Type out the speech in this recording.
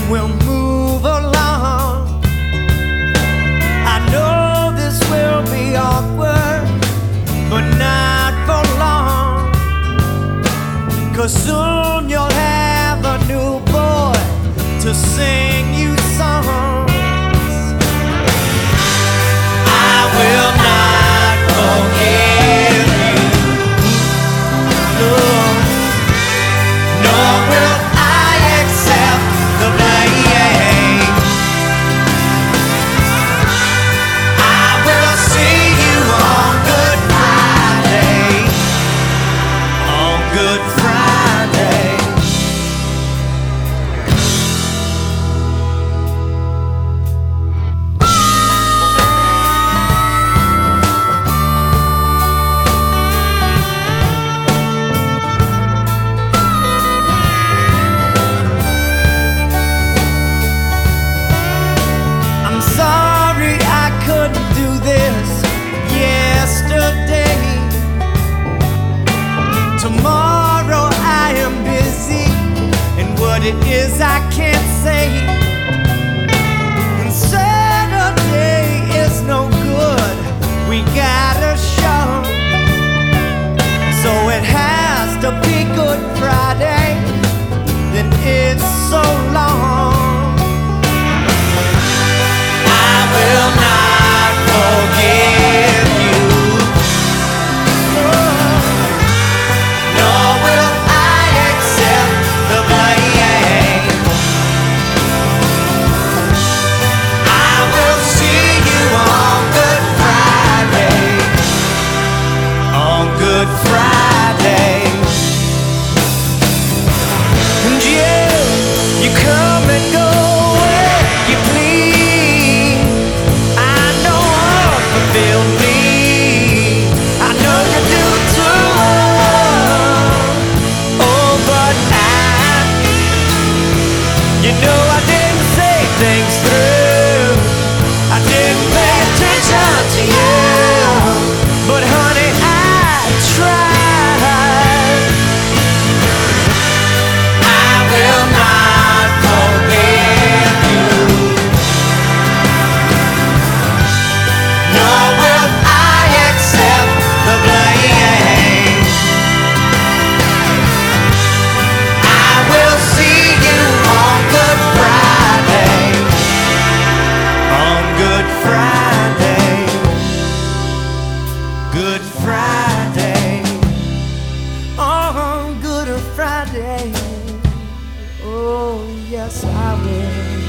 we'll move along. I know this will be awkward, but not for long, 'cause soon you'll have a new boy to sing you songs. I will not forgive you, no, nor will I accept the blame. I will see you on Good Friday, on Good Friday. I'm sorry I couldn't do this yesterday. Tomorrow I am busy, and what it is I can't say. And Saturday is no good, we got a show, so it has to be Good Friday. Then it's so long. I will not forgive you, nor will I accept the blame. I will see you on Good Friday, on Good Friday. And you come and go where you please. I know what fulfilled me, I know you do too. Oh, but you know I didn't say things through, I didn't pay attention to you. But honey, I tried. I will not forgive you, nor will I accept the blame. I will see you on Good Friday, on Good Friday, Good Friday, on Good Friday. Oh, yes, I will.